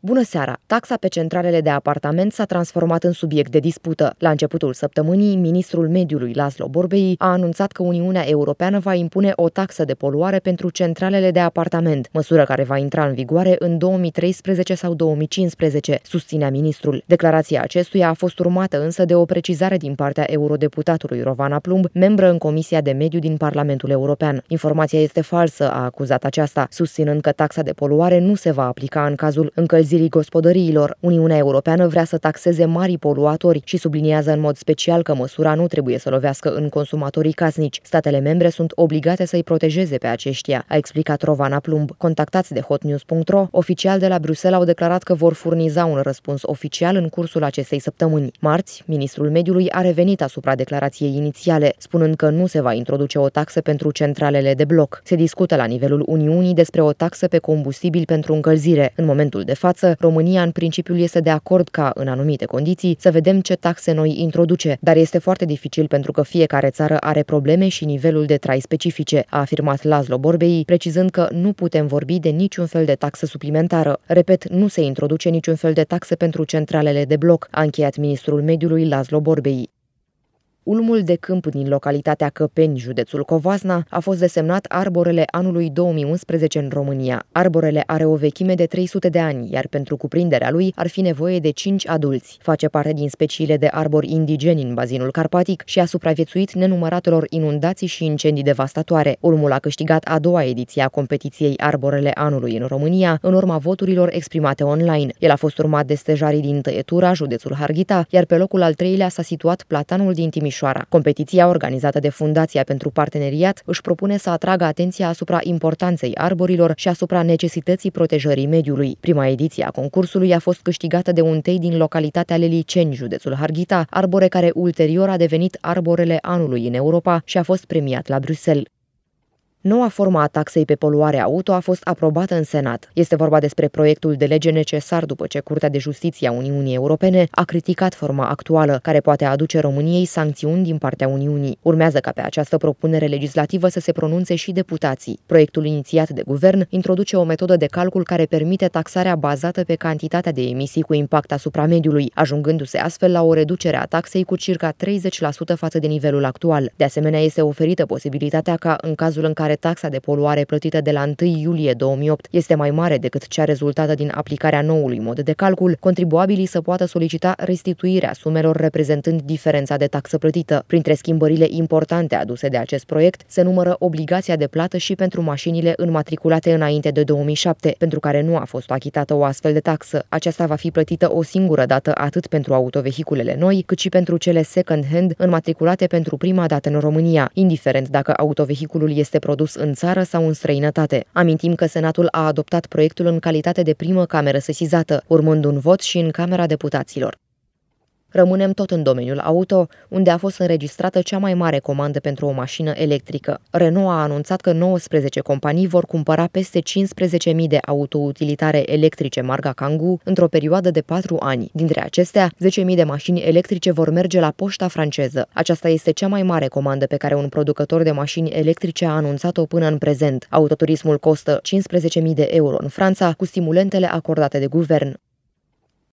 Bună seara! Taxa pe centralele de apartament s-a transformat în subiect de dispută. La începutul săptămânii, ministrul mediului László Borbély a anunțat că Uniunea Europeană va impune o taxă de poluare pentru centralele de apartament, măsură care va intra în vigoare în 2013 sau 2015, susținea ministrul. Declarația acestuia a fost urmată însă de o precizare din partea eurodeputatului Rovana Plumb, membră în Comisia de Mediu din Parlamentul European. Informația este falsă, a acuzat aceasta, susținând că taxa de poluare nu se va aplica în cazul încălzirii gospodăriilor. Uniunea Europeană vrea să taxeze marii poluatori și subliniază în mod special că măsura nu trebuie să lovească în consumatorii casnici. Statele membre sunt obligate să-i protejeze pe aceștia, a explicat Rovana Plumb. Contactați de hotnews.ro, oficiali de la Bruxelles au declarat că vor furniza un răspuns oficial în cursul acestei săptămâni. Marți, ministrul mediului a revenit asupra declarației inițiale, spunând că nu se va introduce o taxă pentru centralele de bloc. Se discută la nivelul Uniunii despre o taxă pe combustibil pentru încălzire. În momentul de față, România în principiu este de acord ca, în anumite condiții, să vedem ce taxe noi introduce, dar este foarte dificil pentru că fiecare țară are probleme și nivelul de trai specifice, a afirmat László Borbély, precizând că nu putem vorbi de niciun fel de taxă suplimentară. Repet, nu se introduce niciun fel de taxe pentru centralele de bloc, a încheiat ministrul mediului László Borbély. Ulmul de câmp din localitatea Căpeni, județul Covasna, a fost desemnat arborele anului 2011 în România. Arborele are o vechime de 300 de ani, iar pentru cuprinderea lui ar fi nevoie de 5 adulți. Face parte din speciile de arbori indigeni în bazinul carpatic și a supraviețuit nenumăratelor inundații și incendii devastatoare. Ulmul a câștigat a doua ediție a competiției Arborele anului în România, în urma voturilor exprimate online. El a fost urmat de stejarii din Tăietura, județul Harghita, iar pe locul al treilea s-a situat platanul din Timișoara. Competiția organizată de Fundația pentru Parteneriat își propune să atragă atenția asupra importanței arborilor și asupra necesității protejării mediului. Prima ediție a concursului a fost câștigată de un tei din localitatea Leliceni, județul Harghita, arbore care ulterior a devenit arborele anului în Europa și a fost premiat la Bruxelles. Noua formă a taxei pe poluare auto a fost aprobată în Senat. Este vorba despre proiectul de lege necesar după ce Curtea de Justiție a Uniunii Europene a criticat forma actuală, care poate aduce României sancțiuni din partea Uniunii. Urmează ca pe această propunere legislativă să se pronunțe și deputații. Proiectul inițiat de guvern introduce o metodă de calcul care permite taxarea bazată pe cantitatea de emisii cu impact asupra mediului, ajungându-se astfel la o reducere a taxei cu circa 30% față de nivelul actual. De asemenea, este oferită posibilitatea ca, în cazul în care taxa de poluare plătită de la 1 iulie 2008 este mai mare decât cea rezultată din aplicarea noului mod de calcul, contribuabilii să poată solicita restituirea sumelor reprezentând diferența de taxă plătită. Printre schimbările importante aduse de acest proiect se numără obligația de plată și pentru mașinile înmatriculate înainte de 2007, pentru care nu a fost achitată o astfel de taxă. Aceasta va fi plătită o singură dată atât pentru autovehiculele noi, cât și pentru cele second-hand înmatriculate pentru prima dată în România, indiferent dacă autovehiculul este produs în țară sau în străinătate. Amintim că Senatul a adoptat proiectul în calitate de primă cameră sesizată, urmând un vot și în Camera Deputaților. Rămânem tot în domeniul auto, unde a fost înregistrată cea mai mare comandă pentru o mașină electrică. Renault a anunțat că 19 companii vor cumpăra peste 15.000 de autoutilitare electrice marca Kangoo într-o perioadă de 4 ani. Dintre acestea, 10.000 de mașini electrice vor merge la poșta franceză. Aceasta este cea mai mare comandă pe care un producător de mașini electrice a anunțat-o până în prezent. Autoturismul costă 15.000 de euro în Franța, cu stimulentele acordate de guvern.